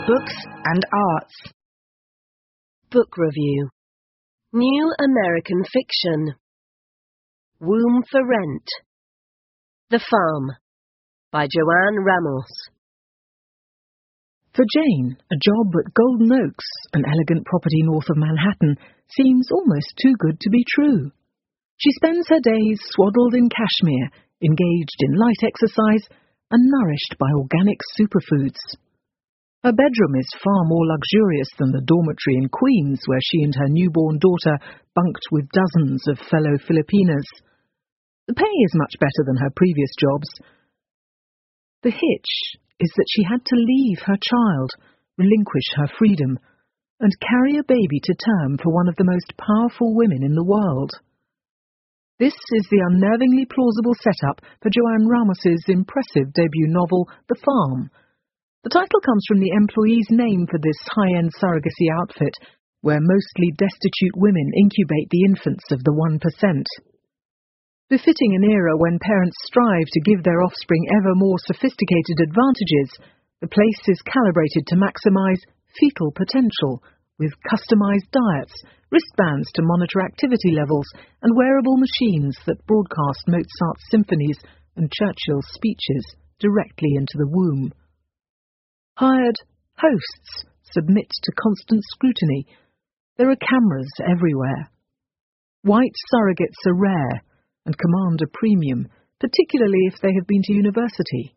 books and arts. Book review. New American fiction. Womb for Rent. The Farm by Joanne Ramos. For Jane, a job at Golden Oaks, an elegant property north of Manhattan, seems almost too good to be true. She spends her days swaddled in cashmere, engaged in light exercise, and nourished by organic superfoods. Her bedroom is far more luxurious than the dormitory in Queens, where she and her newborn daughter bunked with dozens of fellow Filipinas. The pay is much better than her previous jobs. The hitch is that she had to leave her child, relinquish her freedom, and carry a baby to term for one of the most powerful women in the world. This is the unnervingly plausible setup for Joanne Ramos's impressive debut novel, The Farm. The title comes from the employee's name for this high-end surrogacy outfit, where mostly destitute women incubate the infants of the 1%. Befitting an era when parents strive to give their offspring ever more sophisticated advantages, the place is calibrated to maximize fetal potential, with customized diets, wristbands to monitor activity levels, and wearable machines that broadcast Mozart's symphonies and Churchill's speeches directly into the womb. Hired hosts submit to constant scrutiny. There are cameras everywhere. White surrogates are rare and command a premium, particularly if they have been to university.